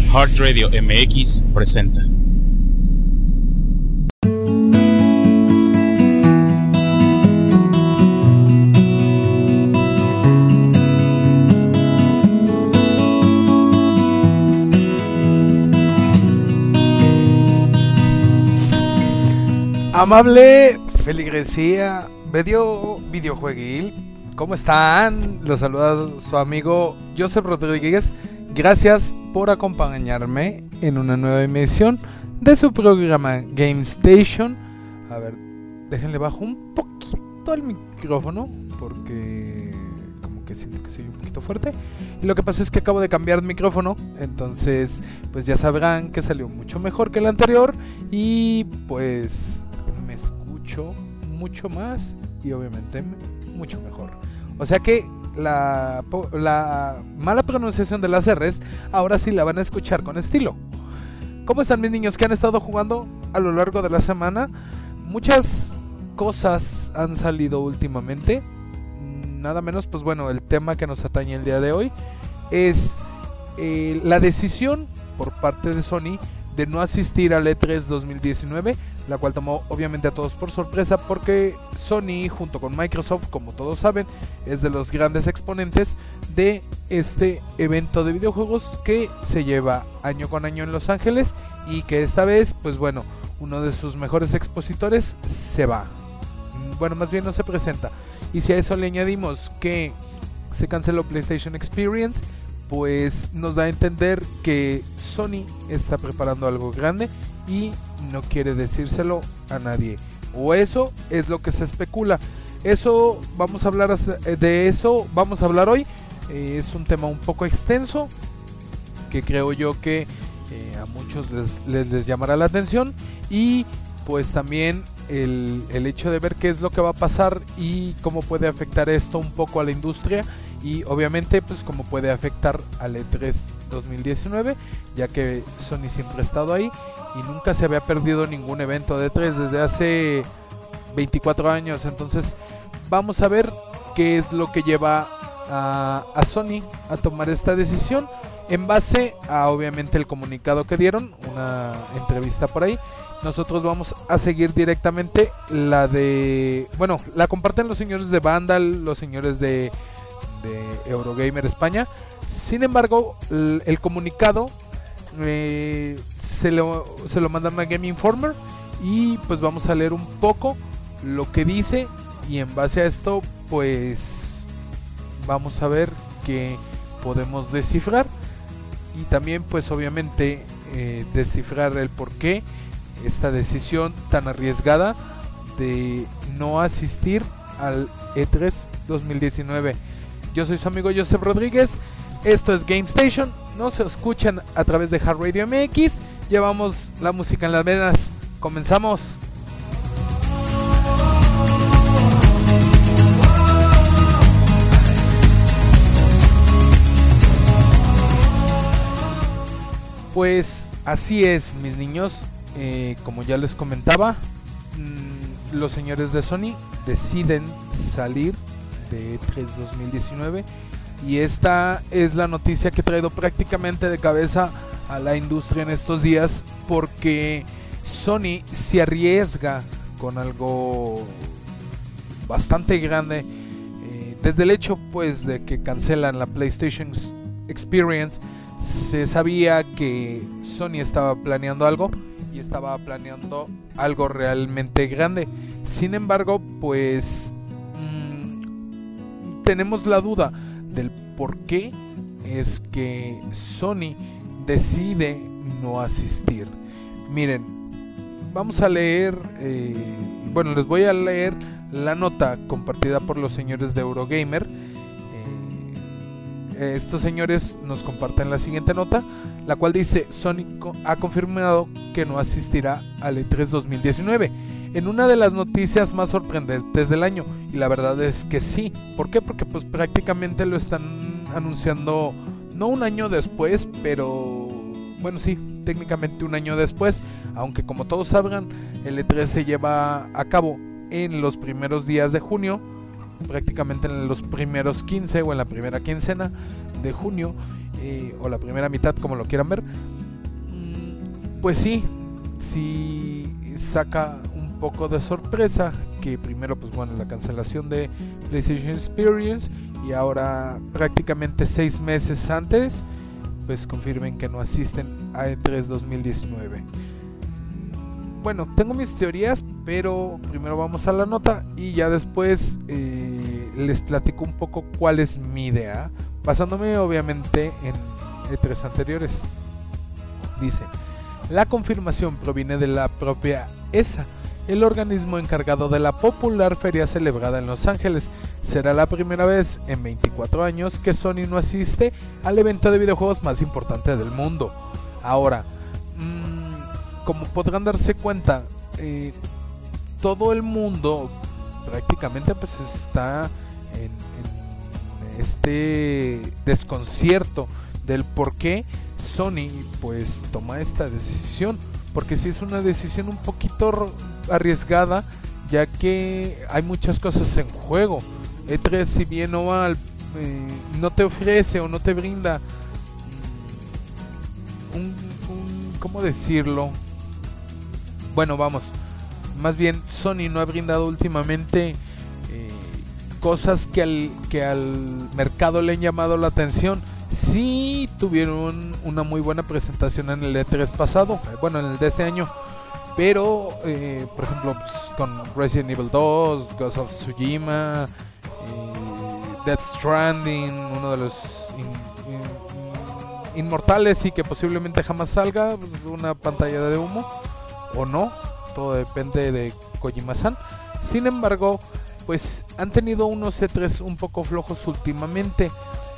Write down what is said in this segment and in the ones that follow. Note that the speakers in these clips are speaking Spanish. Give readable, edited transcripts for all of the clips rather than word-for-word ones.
Heart Radio MX presenta. Amable feligresía medio videojueguil, ¿cómo están? Los saluda su amigo Joseph Rodríguez. Gracias por acompañarme en una nueva emisión de su programa Game Station. A ver, déjenle bajo un poquito el micrófono porque como que siento que soy un poquito fuerte. Y lo que pasa es que acabo de cambiar de micrófono, entonces pues ya sabrán que salió mucho mejor que el anterior y pues me escucho mucho más y obviamente mucho mejor. O sea que la mala pronunciación de las R's ahora sí la van a escuchar con estilo. ¿Cómo están mis niños que han estado jugando a lo largo de la semana? Muchas cosas han salido últimamente. Nada menos, pues bueno, el tema que nos atañe el día de hoy es la decisión por parte de Sony de no asistir al E3 2019, la cual tomó obviamente a todos por sorpresa porque Sony junto con Microsoft, como todos saben, es de los grandes exponentes de este evento de videojuegos que se lleva año con año en Los Ángeles y que esta vez, pues bueno, uno de sus mejores expositores se va. Bueno, más bien no se presenta. Y si a eso le añadimos que se canceló PlayStation Experience, pues nos da a entender que Sony está preparando algo grande y no quiere decírselo a nadie, o eso es lo que se especula. Eso vamos a hablar vamos a hablar hoy. Es un tema un poco extenso que creo yo que a muchos les llamará la atención y pues también el hecho de ver qué es lo que va a pasar y cómo puede afectar esto un poco a la industria y obviamente pues cómo puede afectar al E3 2019, ya que Sony siempre ha estado ahí y nunca se había perdido ningún evento de E3 desde hace 24 años. Entonces vamos a ver qué es lo que lleva a Sony a tomar esta decisión en base a obviamente el comunicado que dieron, una entrevista por ahí. Nosotros vamos a seguir directamente la comparten los señores de Vandal, los señores de Eurogamer España. Sin embargo, el comunicado se lo mandaron a Game Informer y pues vamos a leer un poco lo que dice y en base a esto pues vamos a ver qué podemos descifrar y también pues obviamente descifrar el porqué esta decisión tan arriesgada de no asistir al E3 2019. Yo soy su amigo Joseph Rodríguez, esto es Game Station, nos escuchan a través de Heart Radio MX, llevamos la música en las venas, comenzamos. Pues así es mis niños, como ya les comentaba, los señores de Sony deciden salir de E3 2019 y esta es la noticia que he traído prácticamente de cabeza a la industria en estos días porque Sony se arriesga con algo bastante grande, desde el hecho pues de que cancelan la PlayStation Experience. Se sabía que Sony estaba planeando algo y estaba planeando algo realmente grande. Sin embargo, pues tenemos la duda del por qué es que Sony decide no asistir. Miren, vamos a leer, les voy a leer la nota compartida por los señores de Eurogamer. Estos señores nos comparten la siguiente nota, la cual dice: Sony ha confirmado que no asistirá al E3 2019, en una de las noticias más sorprendentes del año. Y la verdad es que sí. ¿Por qué? Porque pues prácticamente lo están anunciando no un año después, pero bueno, sí, técnicamente un año después, aunque como todos sabrán, el E3 se lleva a cabo en los primeros días de junio, prácticamente en los primeros 15 o en la primera quincena de junio, o la primera mitad, como lo quieran ver. pues sí saca un poco de sorpresa que primero pues bueno la cancelación de PlayStation Experience y ahora prácticamente 6 meses antes pues confirmen que no asisten a E3 2019. Bueno, tengo mis teorías, pero primero vamos a la nota y ya después les platico un poco cuál es mi idea, basándome obviamente en E3 anteriores. Dice: la confirmación proviene de la propia ESA, el organismo encargado de la popular feria celebrada en Los Ángeles. Será la primera vez en 24 años que Sony no asiste al evento de videojuegos más importante del mundo. Ahora, como podrán darse cuenta, todo el mundo prácticamente pues está en este desconcierto del por qué Sony pues toma esta decisión, porque sí es una decisión un poquito arriesgada, ya que hay muchas cosas en juego. E3, si bien no te ofrece o no te brinda ¿cómo decirlo? Bueno, vamos, más bien Sony no ha brindado últimamente cosas que al mercado le han llamado la atención. Sí tuvieron una muy buena presentación en el E3 pasado, bueno, en el de este año, pero por ejemplo pues, con Resident Evil 2, Ghost of Tsushima, Death Stranding, uno de los inmortales y que posiblemente jamás salga, pues una pantalla de humo o no, todo depende de Kojima-san. Sin embargo, pues han tenido unos E3 un poco flojos últimamente,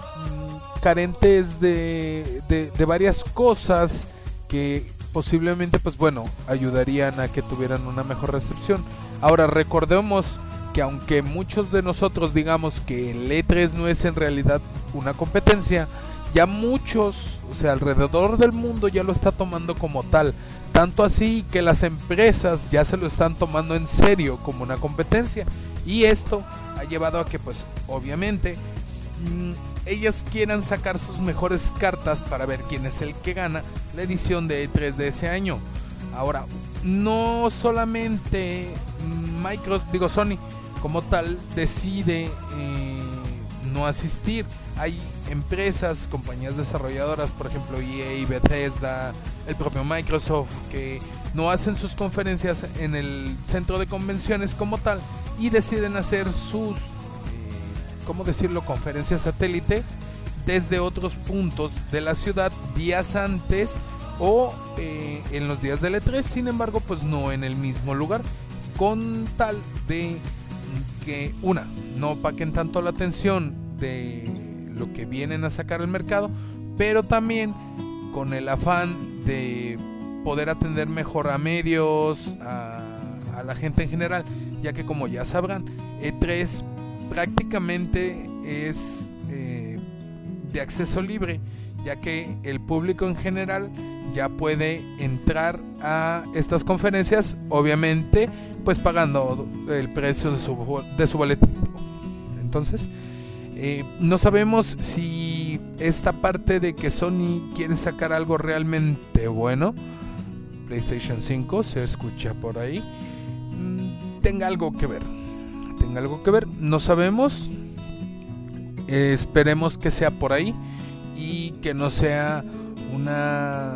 carentes de varias cosas que posiblemente pues bueno ayudarían a que tuvieran una mejor recepción. Ahora recordemos que aunque muchos de nosotros digamos que el E3 no es en realidad una competencia, ya muchos, o sea, alrededor del mundo ya lo está tomando como tal, tanto así que las empresas ya se lo están tomando en serio como una competencia, y esto ha llevado a que pues obviamente ellas quieran sacar sus mejores cartas para ver quién es el que gana la edición de E3 de ese año. Ahora, no solamente Sony como tal decide no asistir. Hay empresas, compañías desarrolladoras, por ejemplo EA, Bethesda, el propio Microsoft, que no hacen sus conferencias en el centro de convenciones como tal y deciden hacer sus ¿cómo decirlo?, conferencias satélite desde otros puntos de la ciudad días antes o en los días del E3, sin embargo pues no en el mismo lugar, con tal de que no opaquen tanto la atención de lo que vienen a sacar al mercado, pero también con el afán de poder atender mejor a medios, a la gente en general, ya que como ya sabrán, E3 prácticamente es de acceso libre, ya que el público en general ya puede entrar a estas conferencias, obviamente pues pagando el precio de su boleto. Entonces no sabemos si esta parte de que Sony quiere sacar algo realmente bueno, PlayStation 5 se escucha por ahí, tenga algo que ver, no sabemos. Esperemos que sea por ahí y que no sea una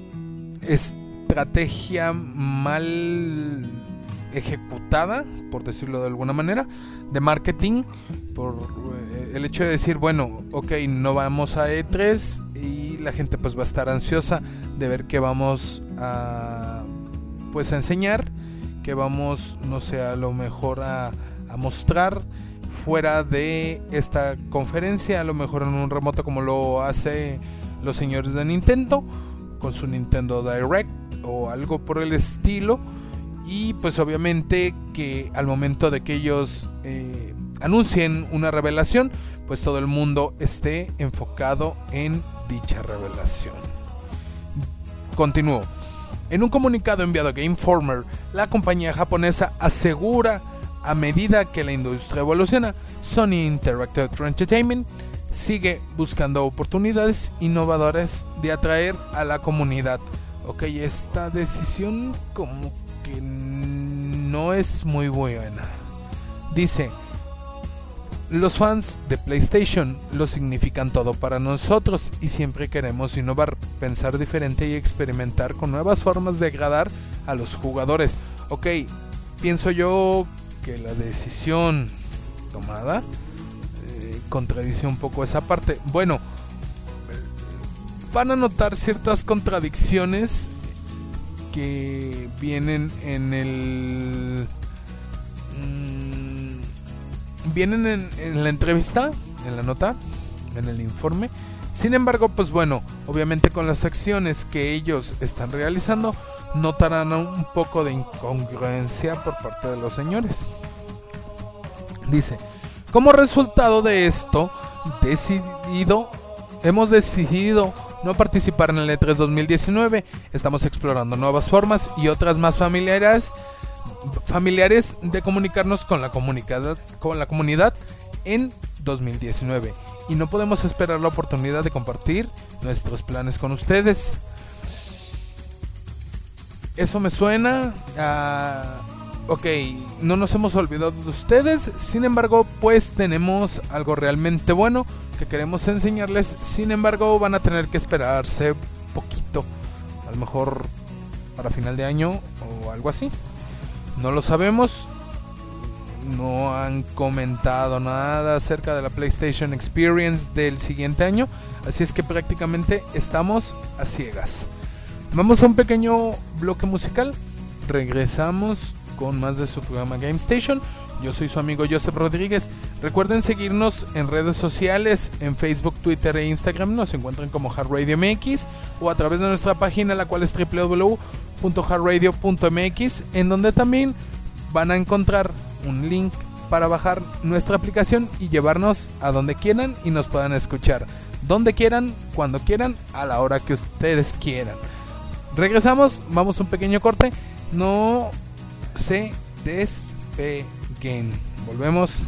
estrategia mal ejecutada, por decirlo de alguna manera, de marketing, por el hecho de decir, bueno, ok, no vamos a E3 y la gente pues va a estar ansiosa de ver qué vamos a pues a enseñar, que vamos, no sé, a lo mejor a mostrar fuera de esta conferencia, a lo mejor en un remoto como lo hace los señores de Nintendo con su Nintendo Direct o algo por el estilo. Y pues obviamente que al momento de que ellos anuncien una revelación, pues todo el mundo esté enfocado en dicha revelación. Continúo. En un comunicado enviado a Game Informer, la compañía japonesa asegura: a medida que la industria evoluciona, Sony Interactive Entertainment sigue buscando oportunidades innovadoras de atraer a la comunidad. Ok, esta decisión como que no es muy buena. Dice: los fans de PlayStation lo significan todo para nosotros y siempre queremos innovar, pensar diferente y experimentar con nuevas formas de agradar a los jugadores. Ok, pienso yo que la decisión tomada contradice un poco esa parte. Bueno, van a notar ciertas contradicciones que vienen en el... vienen en la entrevista, en la nota, en el informe. Sin embargo, pues bueno, obviamente con las acciones que ellos están realizando, notarán un poco de incongruencia por parte de los señores. Dice: como resultado de esto, hemos decidido no participar en el E3 2019. Estamos explorando nuevas formas y otras más familiares de comunicarnos con la comunidad en 2019, y no podemos esperar la oportunidad de compartir nuestros planes con ustedes. Eso me suena a... ok, no nos hemos olvidado de ustedes, sin embargo, pues tenemos algo realmente bueno que queremos enseñarles. Sin embargo, van a tener que esperarse poquito, a lo mejor para final de año o algo así. No lo sabemos. No han comentado nada acerca de la PlayStation Experience del siguiente año, así es que prácticamente estamos a ciegas. Vamos a un pequeño bloque musical. Regresamos con más de su programa Game Station. Yo soy su amigo Joseph Rodríguez. Recuerden seguirnos en redes sociales, en Facebook, Twitter e Instagram. Nos encuentran como Hard Radio MX, o a través de nuestra página, la cual es www.hardradio.mx, en donde también van a encontrar un link para bajar nuestra aplicación y llevarnos a donde quieran y nos puedan escuchar donde quieran, cuando quieran, a la hora que ustedes quieran. Regresamos, vamos a un pequeño corte. No se despeguen. Volvemos.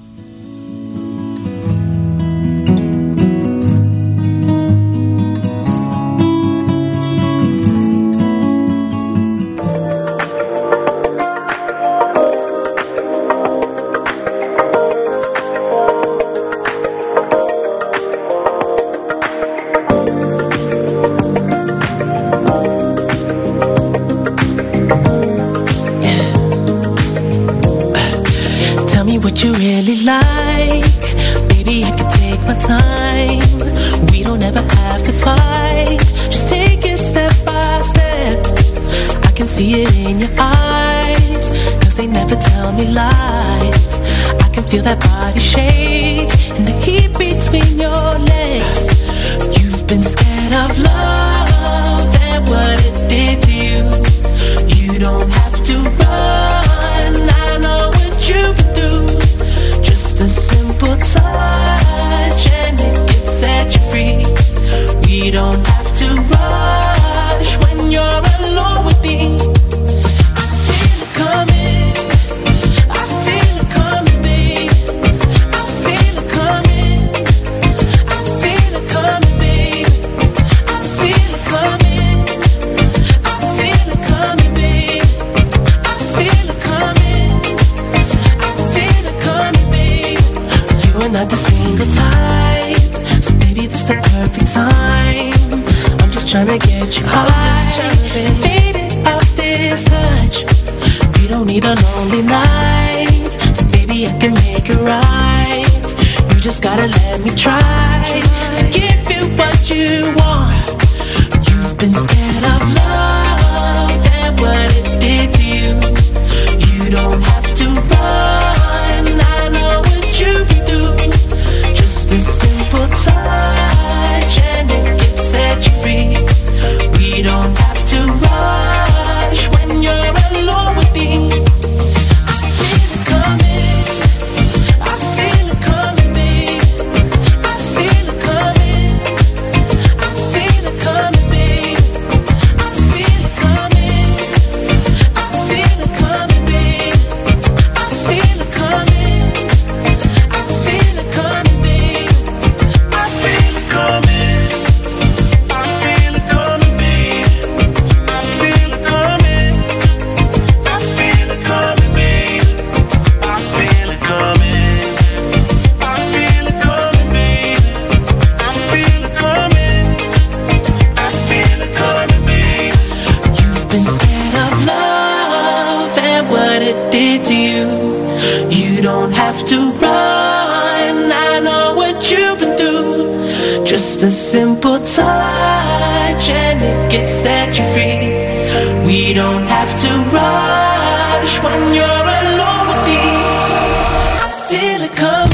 You really like, baby, I can take my time. We don't ever have to fight. Just take it step by step. I can see it in your eyes, 'cause they never tell me lies. I can feel that body shake and the heat between your legs. You've been scared of love and what it did to you. You don't have to run, I know what you've been through. A simple touch and it can set you free. We don't have to rush when you're alone with me. I feel it coming, I feel it coming, babe. I feel it coming, I feel it coming, babe. I feel it coming, I feel it coming, babe. I feel it coming, I feel it coming, babe. We're not the single type, so baby, this the perfect time. I'm just tryna get you high, faded off this touch. We don't need a lonely night, so baby, I can make it right. You just gotta let me try to give you what you want. You've been scared of love and what it did to you. You don't have to run, I know what you can do. Just a simple touch and it can set you free. We don't have to rush when you're alone with me. I feel it coming, I feel it coming, babe. I feel it coming, I have to run. I know what you've been through. Just a simple touch and it gets set you free. We don't have to rush when you're alone with me. I feel it coming.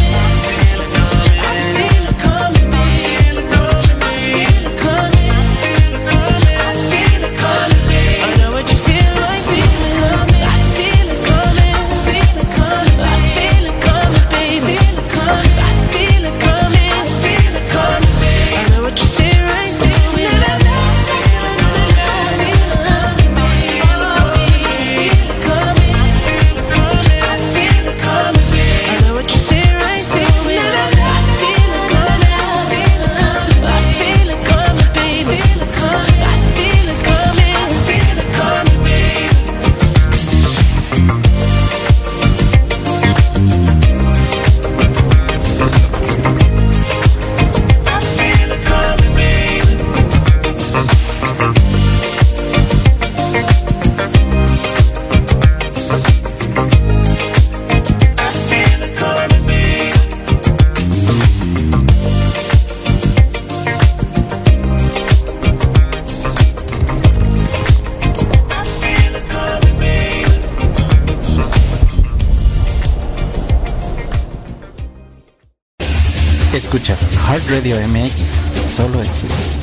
Escuchas Heart Radio MX, solo éxitos.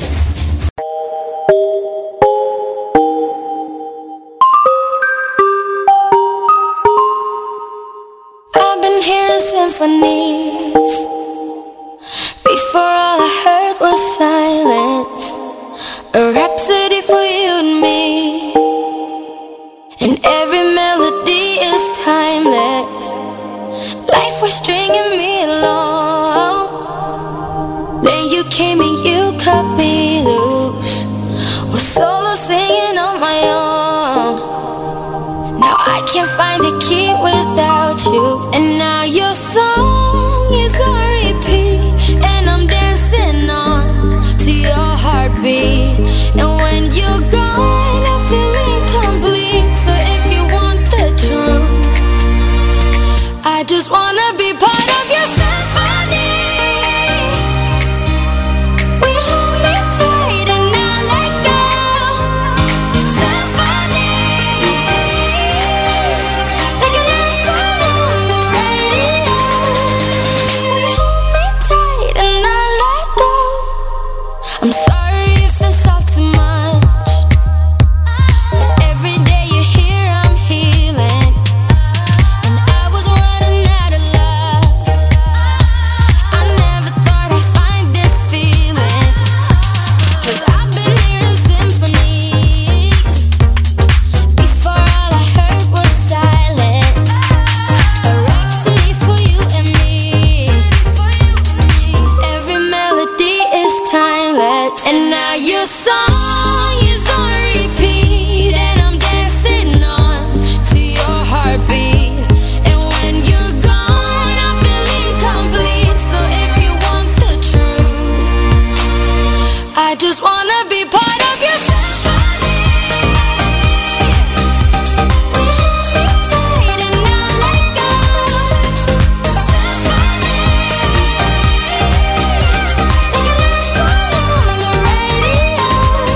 I've been hearing symphonies. Before all I heard was silence. A rhapsody for you and me. And every melody is timeless. Life was stringing me along. Then you came and you cut me loose. Was solo singing on my own. Now I can't find a key without you. And now your song is on repeat. And I'm dancing on to your heartbeat. And when you're gone I feel incomplete. So if you want the truth, I just wanna be part of your symphony. We hold me tight and not let go. Symphony, like a love song on the radio. We hold me tight and not let go. I'm sorry if it's all too much. But every day you're here I'm healing. And I was running out of luck. I never thought I'd find this feeling. 'Cause I've been hearing symphonies. Before all I heard was silence. A rhapsody for you and me. Every melody is timeless. And now your song is on repeat. And I'm dancing on to your heartbeat. And when you're gone I feel incomplete. So if you want the truth, I just wanna be part of your symphony. We hold me tight and not let go. Symphony, like a love song on the radio.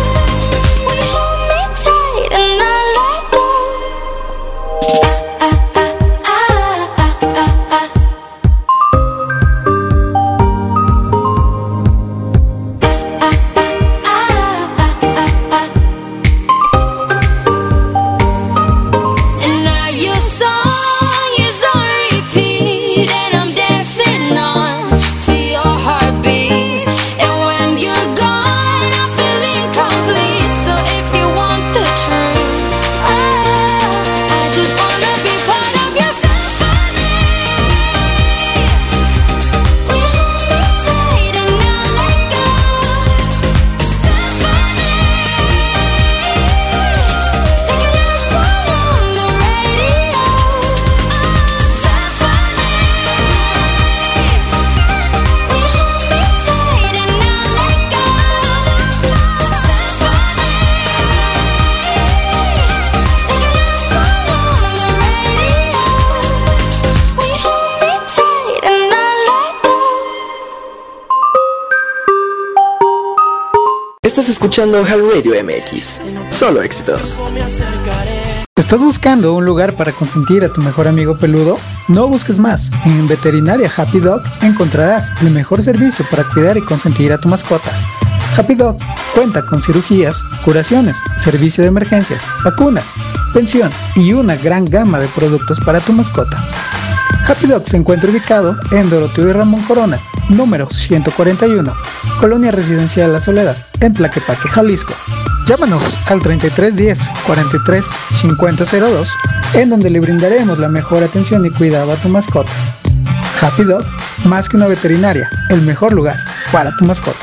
Estás escuchando Hard Radio MX, solo éxitos. ¿Estás buscando un lugar para consentir a tu mejor amigo peludo? No busques más. En Veterinaria Happy Dog encontrarás el mejor servicio para cuidar y consentir a tu mascota. Happy Dog cuenta con cirugías, curaciones, servicio de emergencias, vacunas, pensión y una gran gama de productos para tu mascota. Happy Dog se encuentra ubicado en Doroteo y Ramón Corona, número 141, Colonia Residencial La Soledad, en Tlaquepaque, Jalisco. Llámanos al 3310 43 5002, en donde le brindaremos la mejor atención y cuidado a tu mascota. Happy Dog, más que una veterinaria, el mejor lugar para tu mascota.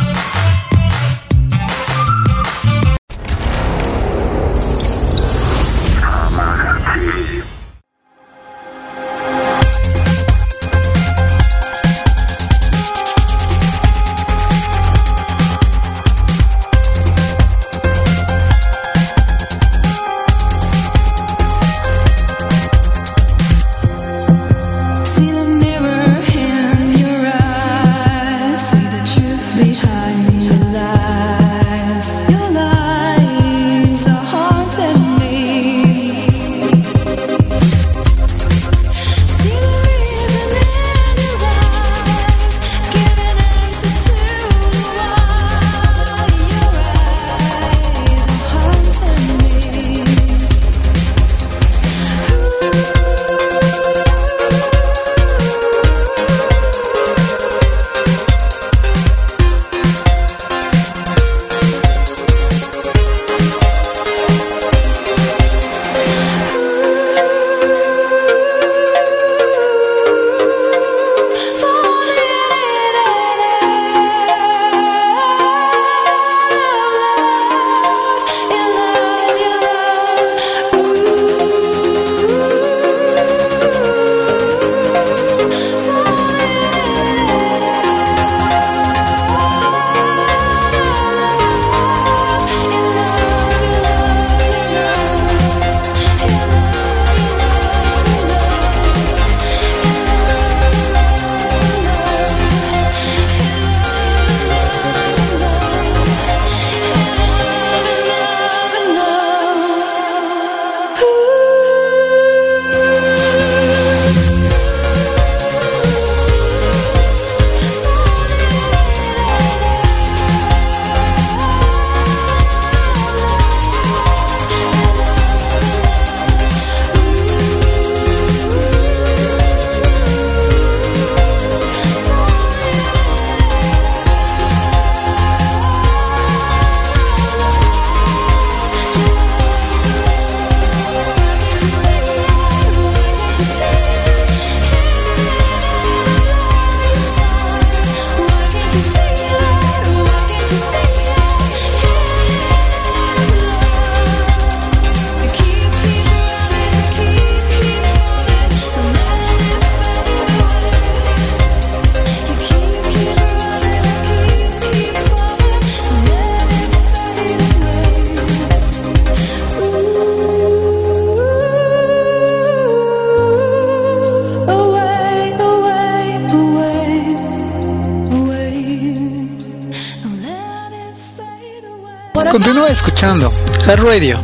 Continúa escuchando Hard Radio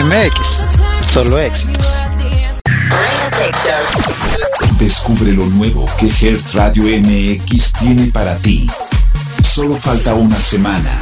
MX, solo éxitos. Descubre lo nuevo que Heart Radio MX tiene para ti. Solo falta una semana.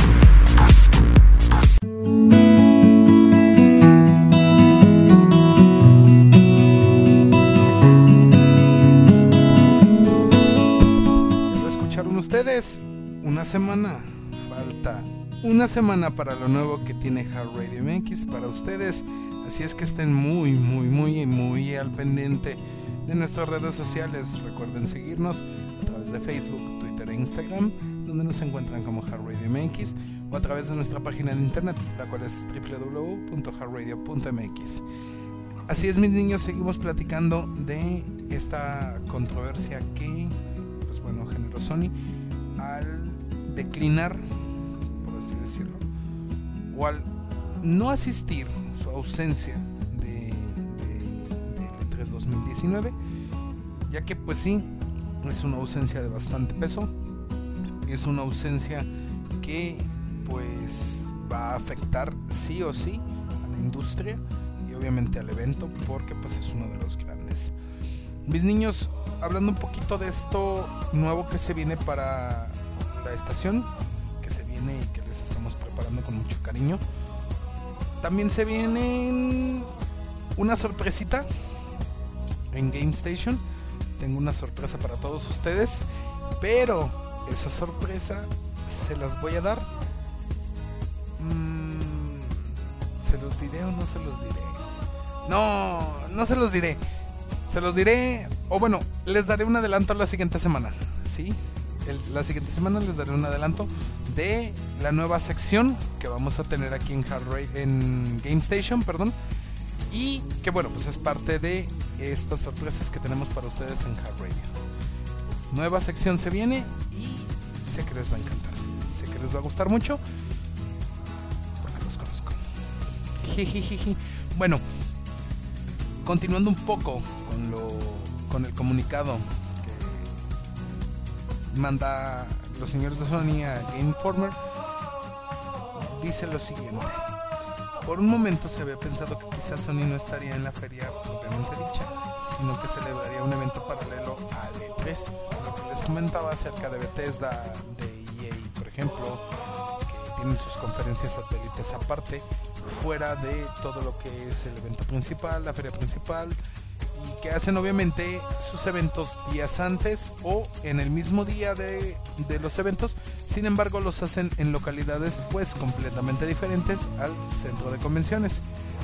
¿Lo escucharon ustedes? Una semana. Falta una semana para lo nuevo que tiene Hard Radio MX para ustedes. Así es que estén muy al pendiente de nuestras redes sociales. Recuerden seguirnos a través de Facebook, Twitter e Instagram, donde nos encuentran como Hard Radio MX, o a través de nuestra página de internet, la cual es www.hardradio.mx. Así es, mis niños, seguimos platicando de esta controversia que, pues bueno, generó Sony al declinar, por así decirlo, o al no asistir, su ausencia de E3 2019, ya que pues sí, es una ausencia de bastante peso, es una ausencia que pues va a afectar sí o sí a la industria y obviamente al evento, porque pues es uno de los grandes. Mis niños, hablando un poquito de esto nuevo que se viene para la estación, que se viene y que les estamos preparando con mucho cariño, también se viene una sorpresita en Game Station. Tengo una sorpresa para todos ustedes, pero esa sorpresa se las voy a dar. ¿Se los diré o no se los diré? No se los diré. Se los diré, o bueno, les daré un adelanto la siguiente semana, ¿sí? La siguiente semana les daré un adelanto de la nueva sección que vamos a tener aquí en Game Station, perdón. Y que bueno, pues es parte de estas sorpresas que tenemos para ustedes en Hard Radio. Nueva sección se viene y sé que les va a encantar. Sé que les va a gustar mucho, porque los conozco. Bueno, continuando un poco con el comunicado que manda los señores de Sony a Game Informer, dice lo siguiente. Por un momento se había pensado que quizás Sony no estaría en la feria propiamente dicha, sino que celebraría un evento paralelo al E3. Lo que les comentaba acerca de Bethesda, de EA, por ejemplo, que tienen sus conferencias satélites aparte, fuera de todo lo que es el evento principal, la feria principal, y que hacen obviamente sus eventos días antes o en el mismo día de los eventos. Sin embargo, los hacen en localidades pues completamente diferentes al centro de convenciones.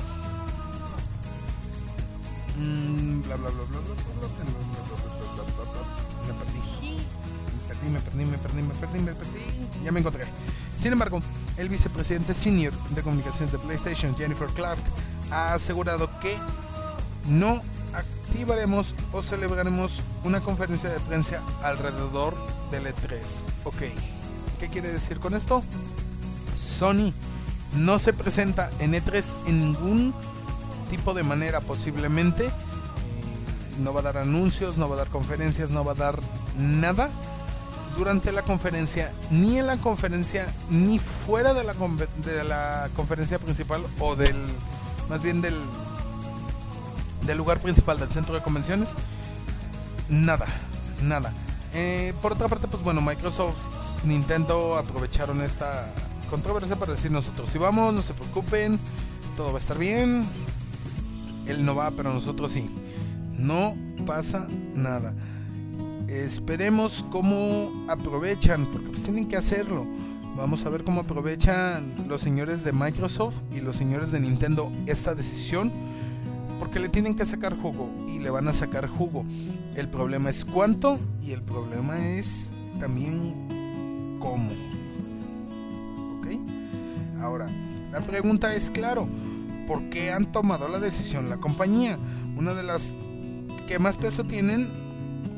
Me perdí. Ya me encontré. Sin embargo, el vicepresidente senior de comunicaciones de PlayStation, Jennifer Clark, ha asegurado que no activaremos o celebraremos una conferencia de prensa alrededor del E3. Ok, ¿qué quiere decir con esto? Sony no se presenta en E3 en ningún tipo de manera, posiblemente. No va a dar anuncios, no va a dar conferencias, no va a dar nada durante la conferencia, ni en la conferencia, ni fuera de la conferencia principal, o más bien del lugar principal del centro de convenciones. Nada. Por otra parte, pues bueno, Microsoft, Nintendo aprovecharon esta controversia para decir: nosotros sí vamos, no se preocupen, todo va a estar bien. Él no va, pero nosotros sí. No pasa nada. Esperemos cómo aprovechan, porque pues tienen que hacerlo. Vamos a ver cómo aprovechan los señores de Microsoft y los señores de Nintendo esta decisión, porque le tienen que sacar jugo y le van a sacar jugo. El problema es cuánto y el problema es también cómo. ¿Ok? Ahora, la pregunta es, claro, ¿por qué han tomado la decisión la compañía? Una de las que más peso tienen,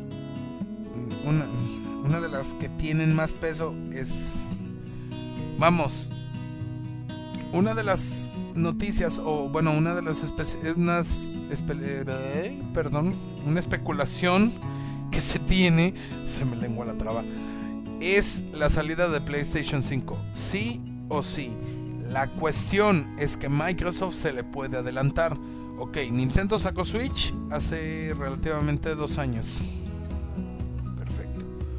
una de las que tienen más peso es, vamos, una de las noticias, o bueno, una de las una especulación que se tiene, se me lengua la traba, es la salida de PlayStation 5, sí o sí. La cuestión es que Microsoft se le puede adelantar. Ok, Nintendo sacó Switch hace relativamente 2 años. Perfecto.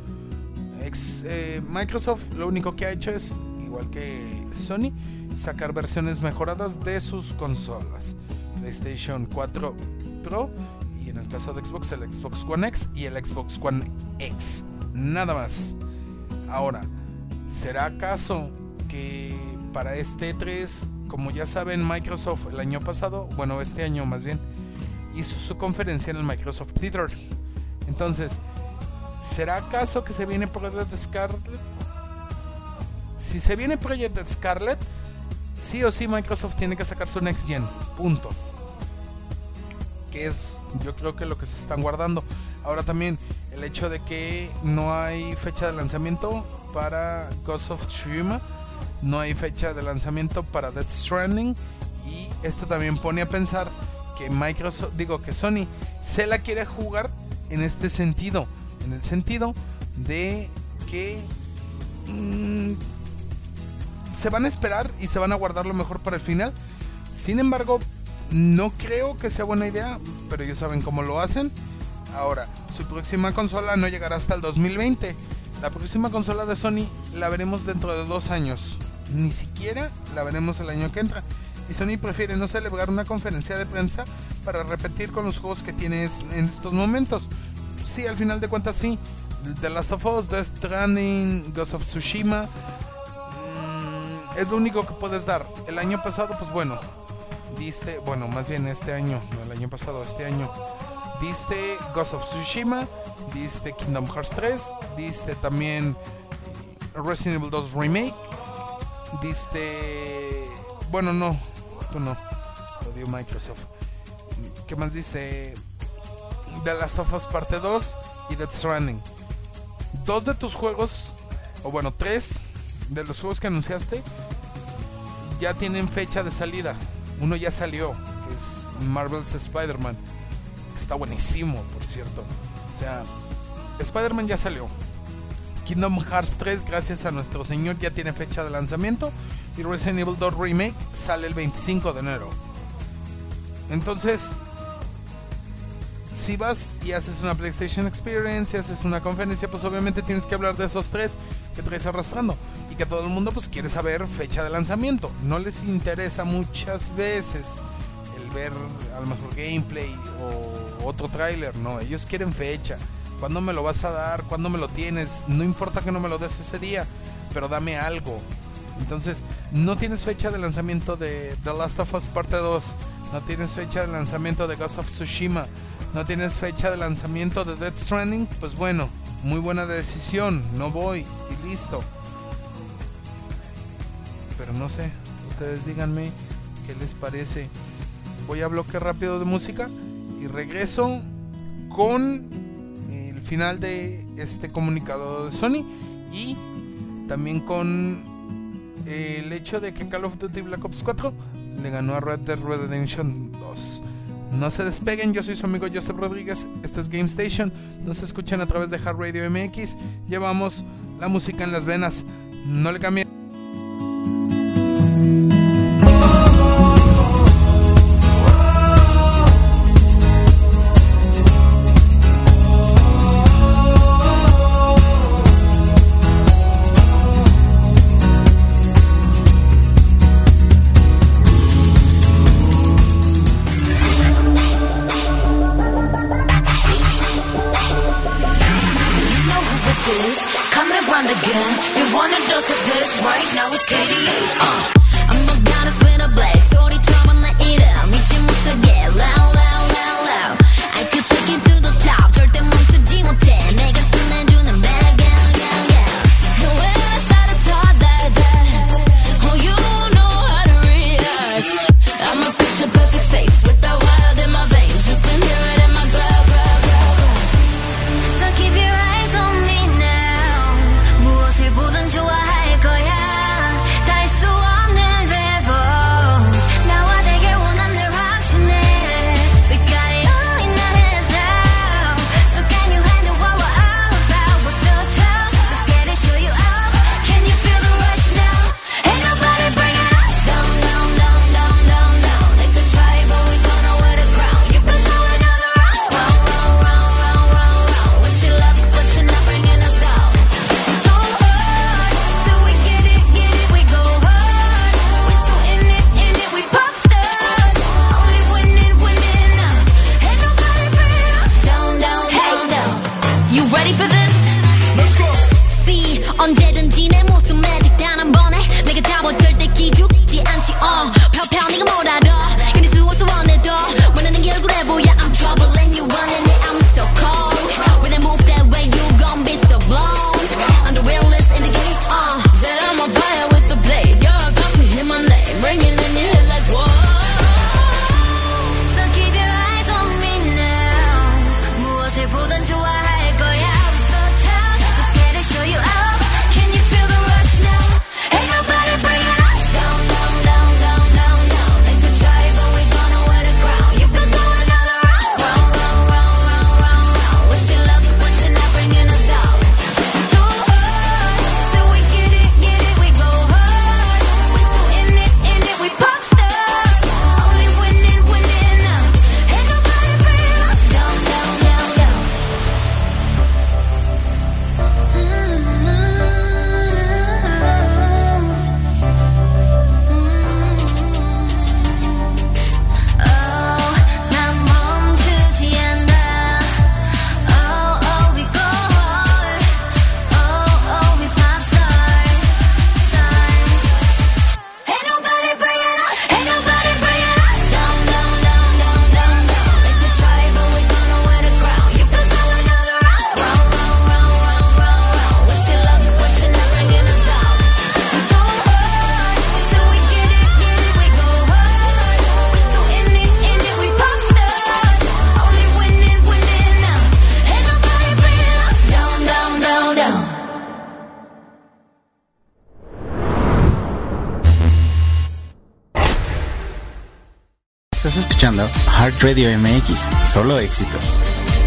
Microsoft lo único que ha hecho es, igual que Sony, sacar versiones mejoradas de sus consolas. PlayStation 4 Pro y en el caso de Xbox, el Xbox One X y el Xbox One X. Nada más. Ahora, ¿será acaso que para este E3, como ya saben, Microsoft el año pasado, bueno, este año más bien, hizo su conferencia en el Microsoft Theater? Entonces, ¿será acaso que se viene Project Scarlet? Si se viene Project Scarlet, sí o sí Microsoft tiene que sacar su Next Gen, punto. Que es, yo creo que lo que se están guardando. Ahora también, el hecho de que no hay fecha de lanzamiento para Ghost of Tsushima, no hay fecha de lanzamiento para Death Stranding, y esto también pone a pensar que que Sony se la quiere jugar en este sentido, en el sentido de que se van a esperar y se van a guardar lo mejor para el final. Sin embargo, no creo que sea buena idea, pero ellos saben cómo lo hacen. Ahora, su próxima consola no llegará hasta el 2020. La próxima consola de Sony la veremos dentro de 2 años. Ni siquiera la veremos el año que entra. Y Sony prefiere no celebrar una conferencia de prensa para repetir con los juegos que tienes en estos momentos. Sí, al final de cuentas sí. The Last of Us, Death Stranding, Ghost of Tsushima, es lo único que puedes dar. El año pasado, pues bueno, diste, bueno, más bien este año, no el año pasado, este año, diste Ghost of Tsushima, diste Kingdom Hearts 3, diste también Resident Evil 2 Remake, diste, bueno, no, tú no, lo dio Microsoft. ¿Qué más diste? The Last of Us Parte 2 y Death Stranding. 2 de tus juegos, o bueno, 3 de los juegos que anunciaste ya tienen fecha de salida. Uno ya salió, que es Marvel's Spider-Man, que está buenísimo, por cierto. O sea, Spider-Man ya salió. Kingdom Hearts 3, gracias a nuestro señor, ya tiene fecha de lanzamiento. Y Resident Evil 2 Remake sale el 25 de enero. Entonces, si vas y haces una PlayStation Experience y haces una conferencia, pues obviamente tienes que hablar de esos 3 que traes arrastrando. Y que todo el mundo pues quiere saber fecha de lanzamiento. No les interesa muchas veces el ver a lo mejor gameplay o otro tráiler. No, ellos quieren fecha. ¿Cuándo me lo vas a dar? ¿Cuándo me lo tienes? No importa que no me lo des ese día, pero dame algo. Entonces, no tienes fecha de lanzamiento de The Last of Us Parte 2. No tienes fecha de lanzamiento de Ghost of Tsushima. No tienes fecha de lanzamiento de Death Stranding. Pues bueno, muy buena decisión. No voy y listo. Pero no sé, ustedes díganme qué les parece. Voy a bloque rápido de música y regreso con el final de este comunicado de Sony y también con el hecho de que Call of Duty Black Ops 4 le ganó a Red Dead Redemption 2. No se despeguen, yo soy su amigo Joseph Rodríguez, esto es Game Station, nos escuchan a través de Hard Radio MX, llevamos la música en las venas, no le cambien. Again, you want a dose of this, why Estás escuchando Heart Radio MX, solo éxitos.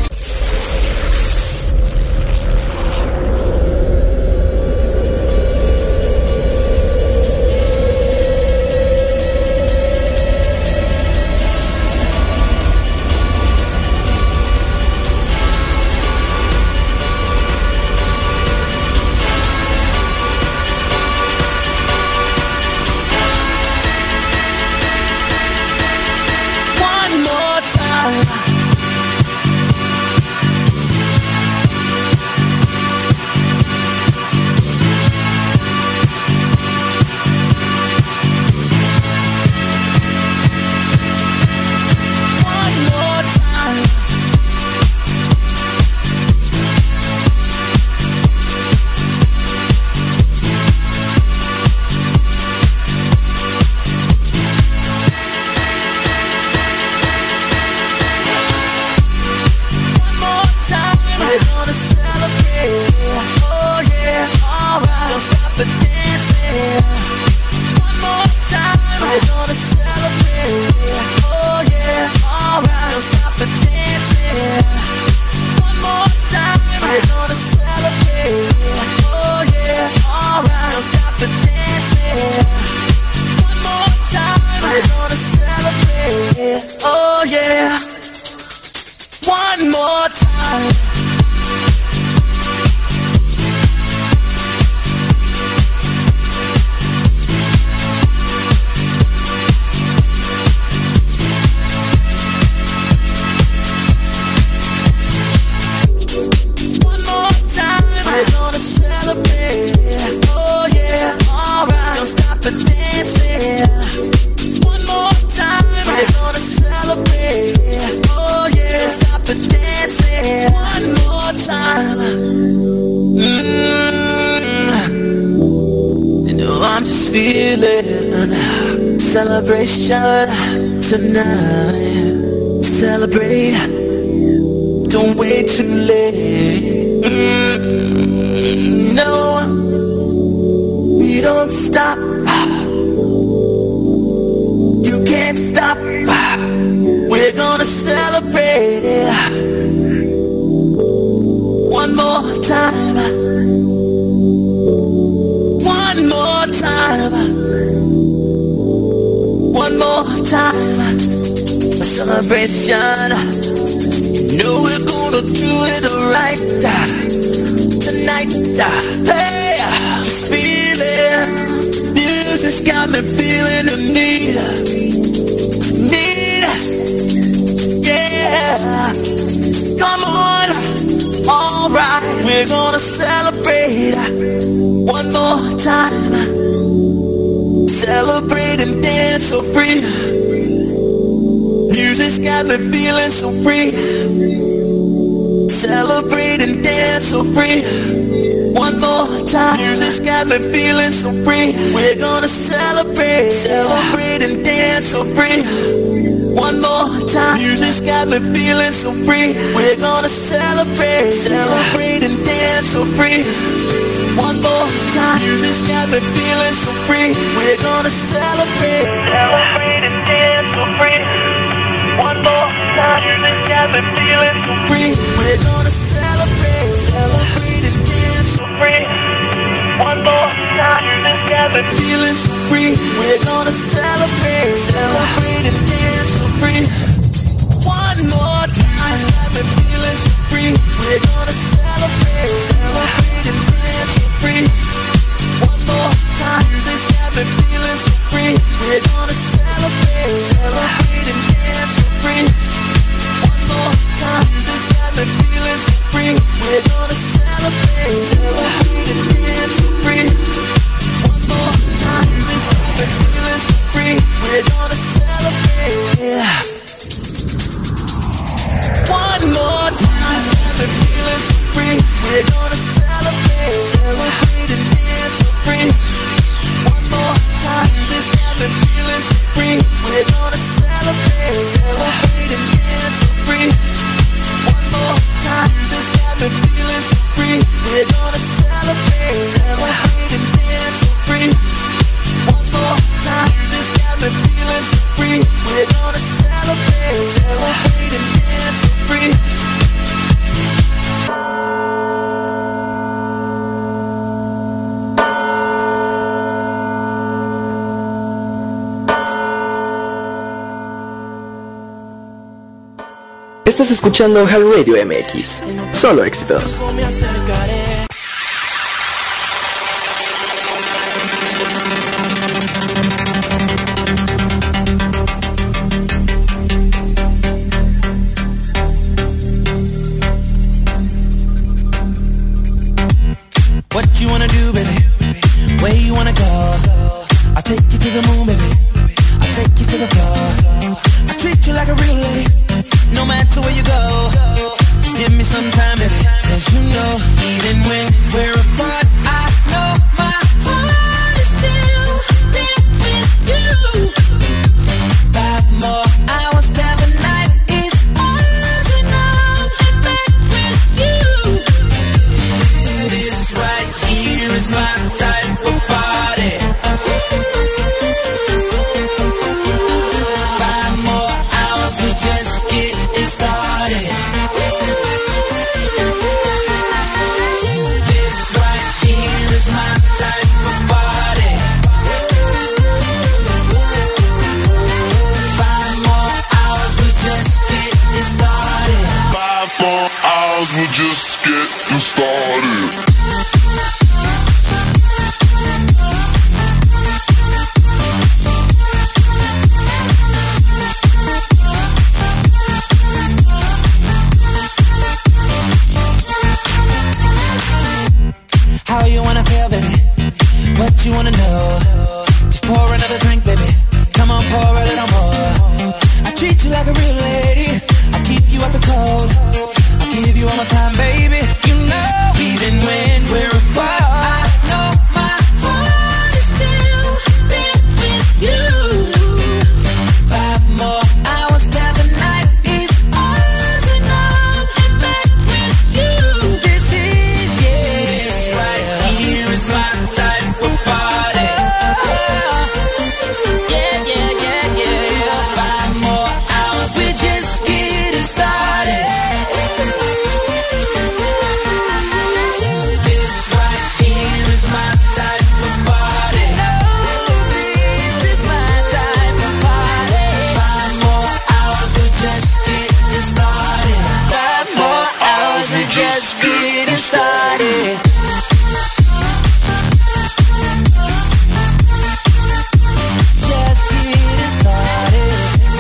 Celebration tonight. Celebrate. Don't wait too late. No, we don't stop. You can't stop. We're gonna celebrate. One more time. One more time. One more time, a celebration. You know we're gonna do it right tonight. Hey, just feel it. Music's got me feeling the need. Yeah. Come on, alright. We're gonna celebrate one more time. Celebrate and dance so free. Music's got me feeling so free. Celebrate and dance so free. One more time. Music's got me feeling so free. We're gonna celebrate. Celebrate and dance so free. One more time. Music's got me feeling so free. We're gonna celebrate. Celebrate and dance so free. One more time. Music's got me feeling so free. We're gonna celebrate. Celebrate and dance so free. One more time. Music's got me feeling so free. We're gonna celebrate. Celebrate and dance so free. One more time. Music's got me feeling so free. We're gonna celebrate. Celebrate and dance so free. One more time. Music's got me feeling so free. We're gonna celebrate. Celebrate and dance so free. One more time. Music's got me feeling so free. We're gonna celebrate. Celebrate and dance so free. One more time. Music's got me feeling so free. We're gonna celebrate. Celebrate and dance so free. One more time. Music's got me feeling so free. We're gonna celebrate. One more time. Music's got me feeling so free. We're gonna celebrate. Celebrate and dance so free. One more time. Music's got me feeling so free. We're gonna celebrate. Celebrate and dance so free. One more time. Music's got me feeling so free. We're gonna celebrate. Celebrate and dance so free. One more time. Music's got me feeling so free. We're gonna celebrate. Estás escuchando Hard Radio MX, solo éxitos. What you wanna do, baby? Where you wanna go? I'll take you to the moon, baby. I'll take you to the floor. I treat you like a real lady, no matter where you go. Just give me some time, baby. Cause you know, even when we're apart, I know my heart is still there with you. 5 more hours till the night is ours, and I'm back with you. This right here is my type of party. 5 more hours, we just getting started. This right here is my type of party. 5 more hours, we just getting started. 5 more hours, we're just getting started. How you wanna feel, baby? What you wanna know? Just pour another drink, baby. Come on, pour a little more. I treat you like a real lady. I keep you out the cold. I'll give you all my time, baby. You know, even when we're apart, I know my heart is still there with you. 5 more hours till the night is ours, and I'm back with you. This is, yeah. This right here is my type of party. Yeah, yeah, yeah, yeah. 5 more hours, we're just getting started. This right here is my type of party. No, this is my type of party. 5 more hours, we're just getting started. 5 more hours, we're just getting started. Just getting started.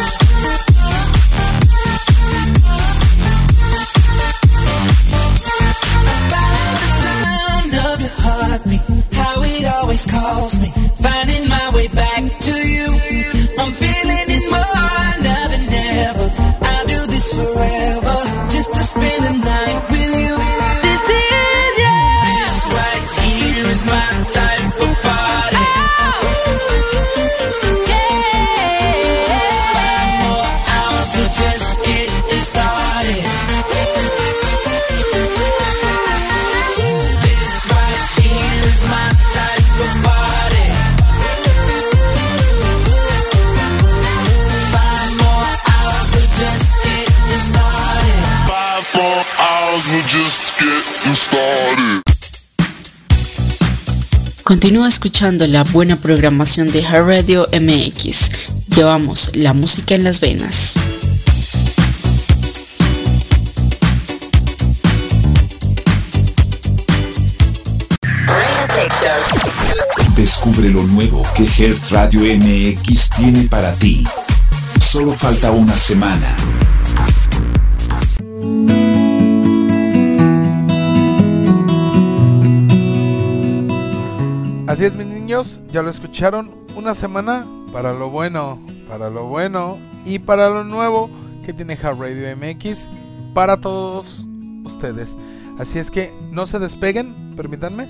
About the sound of your heartbeat, how it always calls me, finding my way back to you. I'm feeling it more now than ever. I'll do this forever, just to spend the night with you. This is, yeah. This right here is my type of party. Yeah. 5 more hours, we're just getting started. This right here is my type of party. 5 more hours, we're just getting started. 5 more hours, we're just getting started. Continúa escuchando la buena programación de Hard Radio MX. Llevamos la música en las venas. Descubre lo nuevo que Heart Radio MX tiene para ti. Solo falta una semana. Así es, mis niños, ya lo escucharon, una semana para lo bueno y para lo nuevo que tiene Hard Radio MX para todos ustedes. Así es que no se despeguen, permítanme.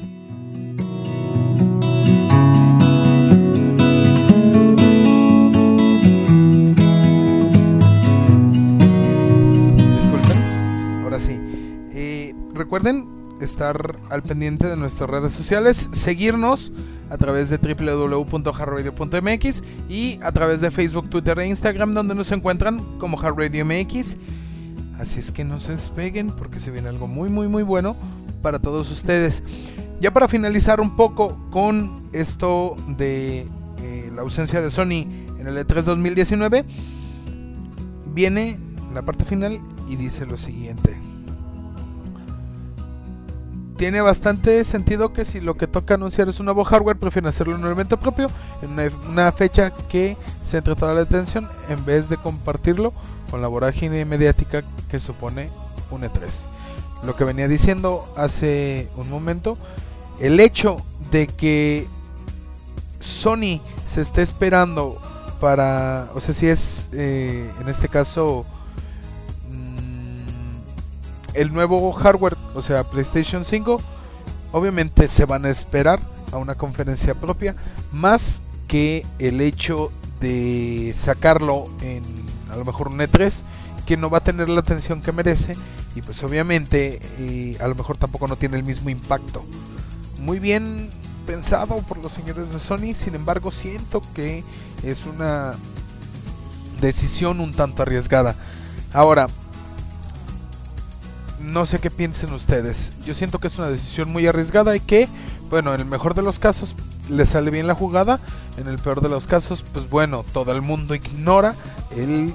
Disculpen, ahora sí. Recuerden estar al pendiente de nuestras redes sociales, seguirnos a través de www.hardradio.mx y a través de Facebook, Twitter e Instagram, donde nos encuentran como Hard Radio MX. Así es que no se despeguen porque se viene algo muy bueno para todos ustedes. Ya para finalizar un poco con esto de la ausencia de Sony en el E3 2019, viene la parte final y dice lo siguiente: tiene bastante sentido que si lo que toca anunciar es un nuevo hardware, prefieren hacerlo en un evento propio, en una fecha que centre toda la atención, en vez de compartirlo con la vorágine mediática que supone un E3. Lo que venía diciendo hace un momento, el hecho de que Sony se esté esperando para, o sea, si es en este caso el nuevo hardware, o sea, PlayStation 5, obviamente se van a esperar a una conferencia propia, más que el hecho de sacarlo en a lo mejor un E3, que no va a tener la atención que merece, y pues obviamente a lo mejor tampoco no tiene el mismo impacto. Muy bien pensado por los señores de Sony, sin embargo siento que es una decisión un tanto arriesgada. Ahora, no sé qué piensen ustedes. Yo siento que es una decisión muy arriesgada y que, bueno, en el mejor de los casos le sale bien la jugada, en el peor de los casos, pues bueno, todo el mundo ignora el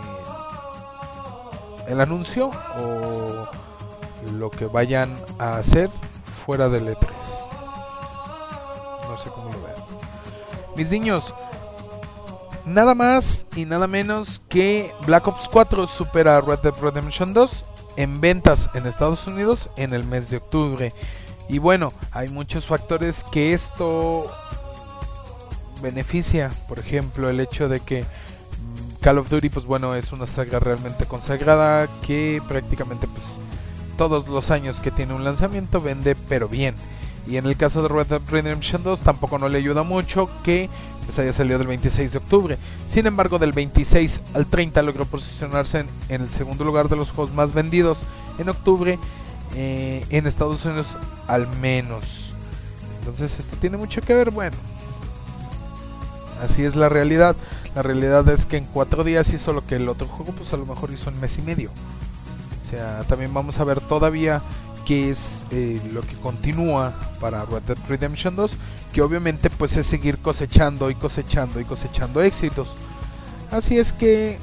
anuncio o lo que vayan a hacer fuera del E3. No sé cómo lo vean. Mis niños, nada más y nada menos que Black Ops 4 supera a Red Dead Redemption 2 en ventas en Estados Unidos en el mes de octubre. Y bueno, hay muchos factores que esto beneficia. Por ejemplo, el hecho de que Call of Duty, pues bueno, es una saga realmente consagrada que prácticamente pues todos los años que tiene un lanzamiento vende pero bien. Y en el caso de Red Dead Redemption 2 tampoco no le ayuda mucho que pues haya salido del 26 de octubre. Sin embargo, del 26 al 30 logró posicionarse en el segundo lugar de los juegos más vendidos en octubre, en Estados Unidos al menos. Entonces esto tiene mucho que ver. Bueno, así es la realidad. La realidad es que en 4 días hizo lo que el otro juego pues a lo mejor hizo en mes y medio. O sea, también vamos a ver todavía qué es lo que continúa para Red Dead Redemption 2, que obviamente pues es seguir cosechando y cosechando y cosechando éxitos. Así es que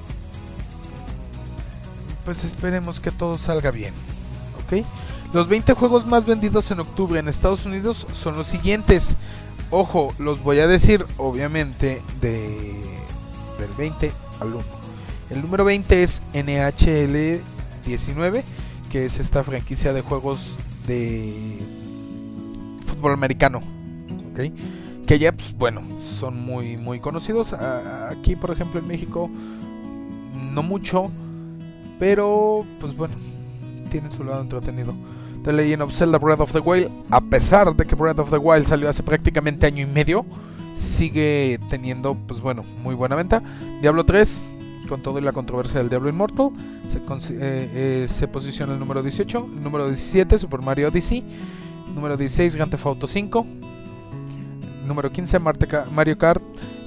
pues esperemos que todo salga bien, ¿ok? Los 20 juegos más vendidos en octubre en Estados Unidos son los siguientes. Ojo, los voy a decir obviamente del 20 al 1. El número 20 es NHL 19, que es esta franquicia de juegos de fútbol americano, ¿okay? Que ya pues bueno, son muy conocidos. Aquí por ejemplo en México no mucho, pero pues bueno, tienen su lado entretenido. The Legend of Zelda Breath of the Wild, a pesar de que Breath of the Wild salió hace prácticamente año y medio, sigue teniendo pues bueno, muy buena venta. Diablo 3, con todo y la controversia del Diablo Immortal, se posiciona el número 18. El número 17, Super Mario Odyssey. Número 16, Grand Theft Auto 5. Número 15, Mario Kart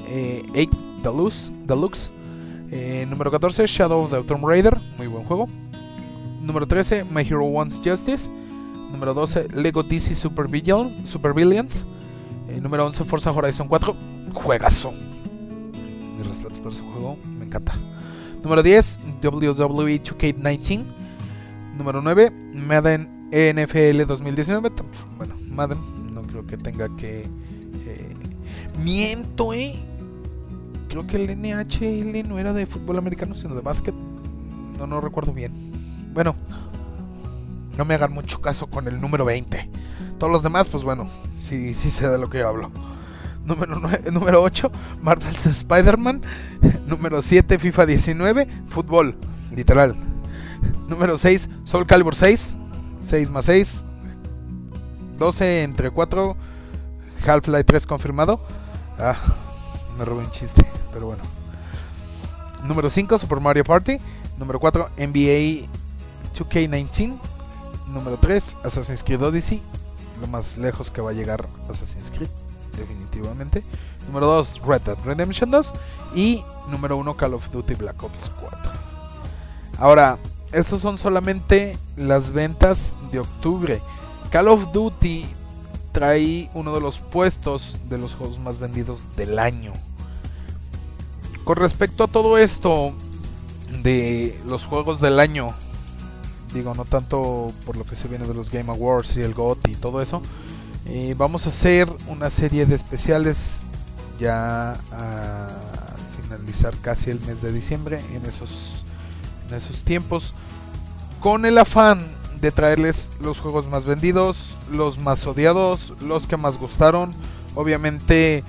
8 Deluxe. Número 14, Shadow of the Tomb Raider, muy buen juego. Número 13, My Hero Wants Justice. Número 12, Lego DC Super Villains. Número 11, Forza Horizon 4, juegazo. Mis respetos por ese juego, me encanta. Número 10, WWE 2K19. Número 9, Madden NFL 2019. Bueno, Madden, no creo que tenga que... miento, creo que el NHL no era de fútbol americano, sino de básquet. No recuerdo bien. Bueno, no me hagan mucho caso con el número 20. Todos los demás, pues bueno, sí sé de lo que hablo. Número 8, Marvel's Spider-Man. Número 7, FIFA 19, fútbol, literal. Número 6, Soul Calibur 6, 6 más 6, 12 entre 4, Half-Life 3 confirmado. Me robé un chiste, pero bueno. Número 5, Super Mario Party. Número 4, NBA 2K19. Número 3, Assassin's Creed Odyssey, lo más lejos que va a llegar Assassin's Creed, definitivamente. Número 2, Red Dead Redemption 2. Y número 1, Call of Duty Black Ops 4. Ahora, estos son solamente las ventas de octubre. Call of Duty trae uno de los puestos de los juegos más vendidos del año. Con respecto a todo esto, de los juegos del año. Digo, no tanto por lo que se viene de los Game Awards y el GOTY y todo eso. Vamos a hacer una serie de especiales ya a finalizar casi el mes de diciembre, en esos tiempos, con el afán de traerles los juegos más vendidos, los más odiados, los que más gustaron, obviamente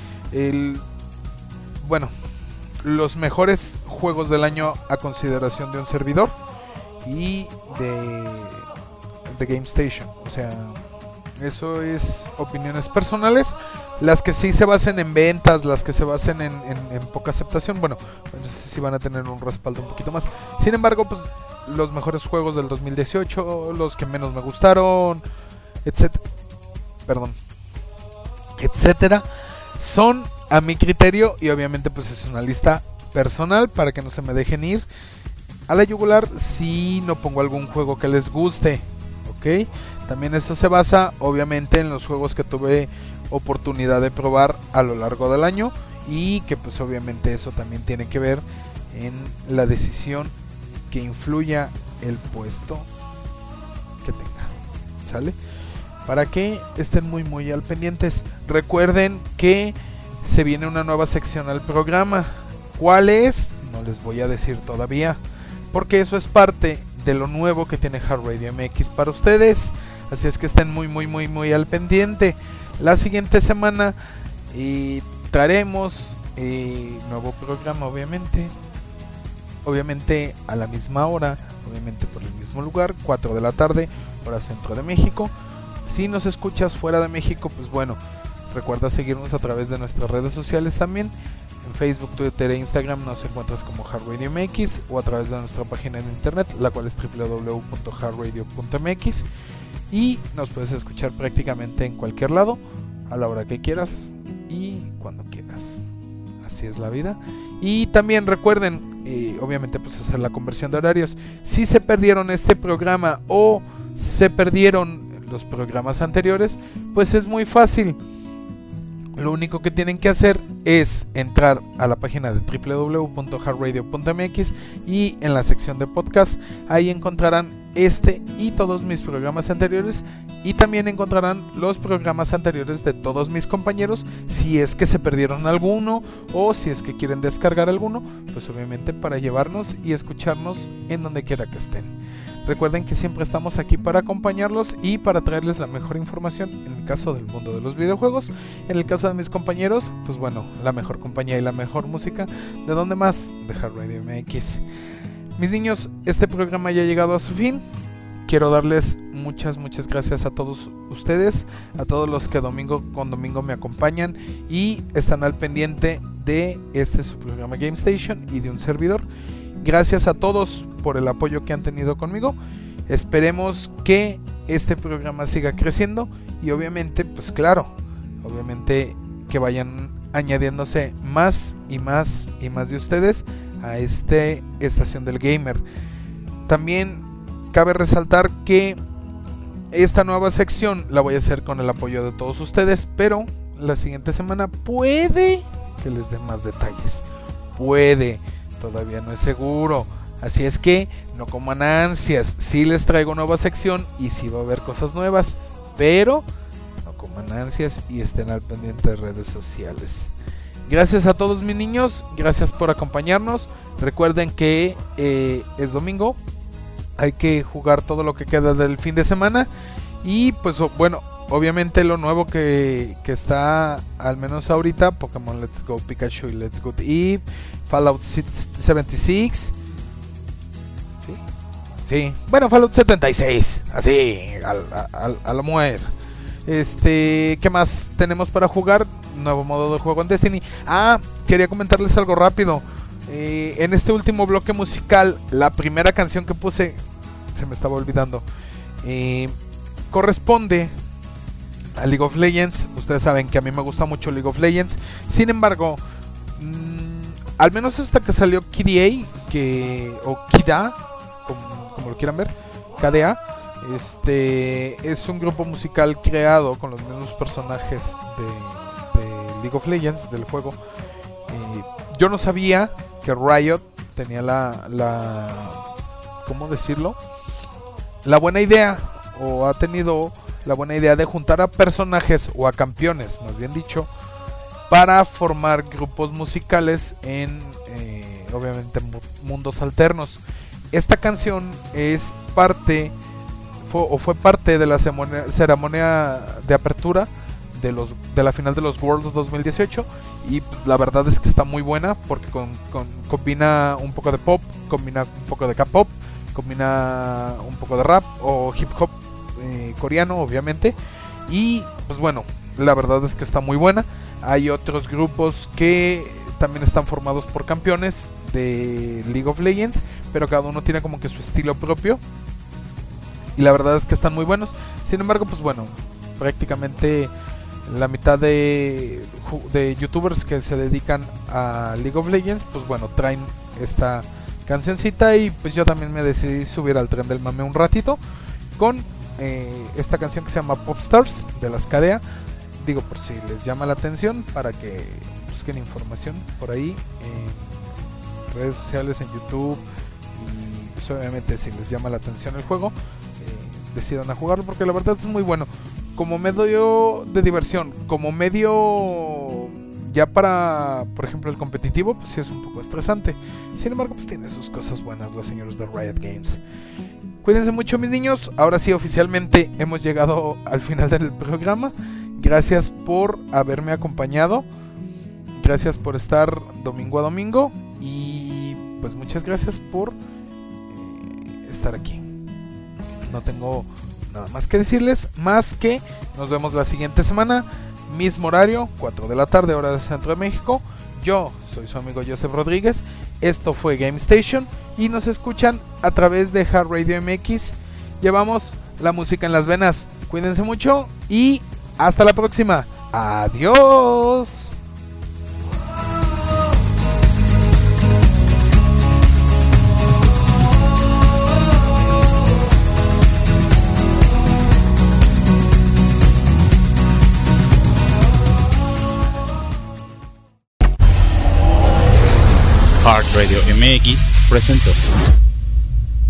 los mejores juegos del año a consideración de un servidor y de GameStation. O sea, eso es opiniones personales. Las que sí se basen en ventas, las que se basen en poca aceptación, bueno, entonces sí van a tener un respaldo un poquito más. Sin embargo, pues los mejores juegos del 2018, los que menos me gustaron, etcétera, son a mi criterio, y obviamente pues es una lista personal para que no se me dejen ir a la yugular si no pongo algún juego que les guste, ¿ok? También eso se basa obviamente en los juegos que tuve oportunidad de probar a lo largo del año, y que pues obviamente eso también tiene que ver en la decisión que influya el puesto que tenga, ¿sale? Para que estén muy al pendientes. Recuerden que se viene una nueva sección al programa. ¿Cuál es? No les voy a decir todavía, porque eso es parte de lo nuevo que tiene Hard Radio MX para ustedes. Así es que estén muy al pendiente. La siguiente semana traeremos nuevo programa, obviamente a la misma hora, obviamente por el mismo lugar, 4 de la tarde, hora centro de México. Si nos escuchas fuera de México, pues bueno, recuerda seguirnos a través de nuestras redes sociales también. En Facebook, Twitter e Instagram nos encuentras como Hard Radio MX, o a través de nuestra página de internet, la cual es www.hardradio.mx, y nos puedes escuchar prácticamente en cualquier lado, a la hora que quieras y cuando quieras. Así es la vida. Y también recuerden, obviamente pues hacer la conversión de horarios. Si se perdieron este programa o se perdieron los programas anteriores, pues es muy fácil. Lo único que tienen que hacer es entrar a la página de www.hardradio.mx, y en la sección de podcast ahí encontrarán este y todos mis programas anteriores, y también encontrarán los programas anteriores de todos mis compañeros, si es que se perdieron alguno o si es que quieren descargar alguno, pues obviamente para llevarnos y escucharnos en donde quiera que estén. Recuerden que siempre estamos aquí para acompañarlos y para traerles la mejor información, en el caso del mundo de los videojuegos. En el caso de mis compañeros, pues bueno, la mejor compañía y la mejor música. ¿De dónde más? De Hard Radio MX. Mis niños, este programa ya ha llegado a su fin. Quiero darles muchas gracias a todos ustedes, a todos los que domingo con domingo me acompañan y están al pendiente de su programa GameStation y de un servidor. Gracias a todos por el apoyo que han tenido conmigo. Esperemos que este programa siga creciendo, y obviamente, pues claro, obviamente que vayan añadiéndose más y más de ustedes a estación del gamer. También cabe resaltar que esta nueva sección la voy a hacer con el apoyo de todos ustedes, pero la siguiente semana puede que les dé más detalles. Todavía no es seguro, así es que no coman ansias. Sí les traigo nueva sección y sí va a haber cosas nuevas, pero no coman ansias y estén al pendiente de redes sociales. Gracias a todos mis niños, gracias por acompañarnos. Recuerden que es domingo, hay que jugar todo lo que queda del fin de semana, y pues bueno, obviamente lo nuevo que está, al menos ahorita, Pokémon Let's Go Pikachu y Let's Go Eve, Fallout 76. Sí. Bueno, Fallout 76. Así, a la mujer. ¿Qué más tenemos para jugar? Nuevo modo de juego en Destiny. Quería comentarles algo rápido. En este último bloque musical, la primera canción que puse, se me estaba olvidando, corresponde a League of Legends. Ustedes saben que a mí me gusta mucho League of Legends. Sin embargo, al menos hasta que salió KDA, o KDA, como lo quieran ver, KDA, es un grupo musical creado con los mismos personajes de League of Legends, del juego. Yo no sabía que Riot tenía ¿cómo decirlo? La buena idea, o ha tenido la buena idea de juntar a personajes, o a campeones, más bien dicho, para formar grupos musicales en, obviamente, mundos alternos. Esta canción es fue parte de la ceremonia de apertura de la final de los Worlds 2018, y pues, la verdad es que está muy buena porque combina un poco de pop, combina un poco de K-pop, combina un poco de rap o hip hop coreano, obviamente, y pues bueno, la verdad es que está muy buena. Hay otros grupos que también están formados por campeones de League of Legends, pero cada uno tiene como que su estilo propio, y la verdad es que están muy buenos. Sin embargo, pues bueno, prácticamente la mitad de youtubers que se dedican a League of Legends, pues bueno, traen esta cancioncita, y pues yo también me decidí subir al tren del mame un ratito con esta canción que se llama Popstars de las Cadea. Digo, por si les llama la atención, para que busquen información por ahí en redes sociales, en YouTube, y pues obviamente si les llama la atención el juego, decidan a jugarlo, porque la verdad es muy bueno como medio de diversión, como medio ya para, por ejemplo, el competitivo, pues sí es un poco estresante. Sin embargo, pues tiene sus cosas buenas los señores de Riot Games. Cuídense mucho, mis niños. Ahora sí, oficialmente hemos llegado al final del programa. Gracias por haberme acompañado, gracias por estar domingo a domingo, y pues muchas gracias por estar aquí. No tengo nada más que decirles, más que nos vemos la siguiente semana, mismo horario, 4 de la tarde, hora del Centro de México. Yo soy su amigo Joseph Rodríguez, esto fue Game Station, y nos escuchan a través de Hard Radio MX. Llevamos la música en las venas. Cuídense mucho y hasta la próxima. Adiós. Hard Radio MX presentó.